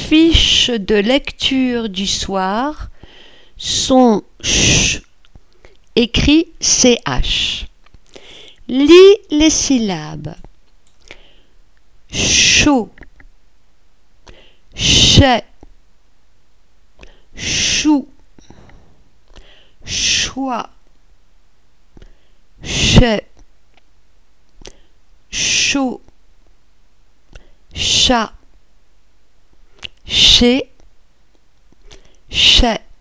fiches de lecture du soir sont ch, écrit ch. Lis les syllabes. Chaud, chais, chou, choix, chais, chaud, chat, chez, chais.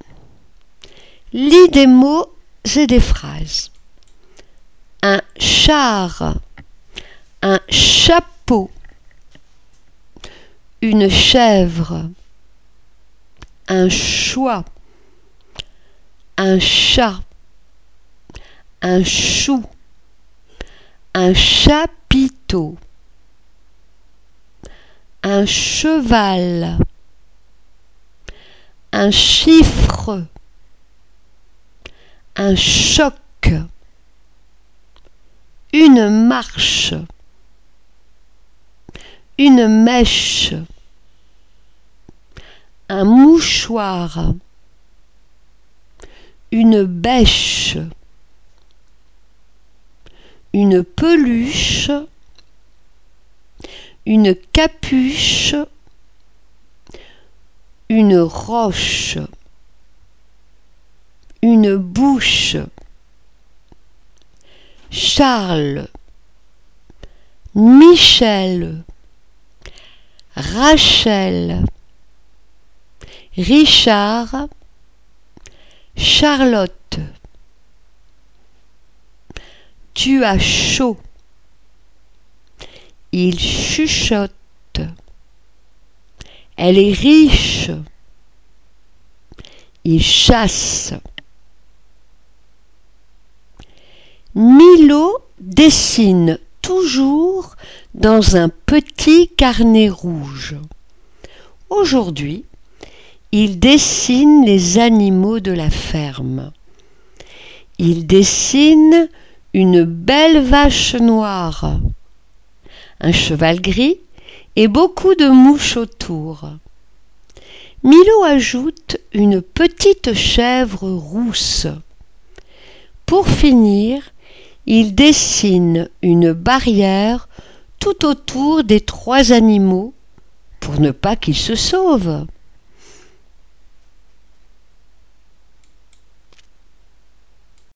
Lis des mots et des phrases. Un char, un chapeau, une chèvre, un choix, un chat, un chou, un chapiteau, un cheval, un chiffre, un choc, une marche, une mèche, un mouchoir, une bêche, une peluche, une capuche, une roche, une bouche, Charles, Michel, Rachel, Richard, Charlotte. Tu as chaud. Il chuchote. Elle est riche. Il chasse. Milo dessine toujours dans un petit carnet rouge. Aujourd'hui, il dessine les animaux de la ferme. Il dessine une belle vache noire, un cheval gris et beaucoup de mouches autour. Milo ajoute une petite chèvre rousse. Pour finir, il dessine une barrière tout autour des 3 animaux pour ne pas qu'ils se sauvent.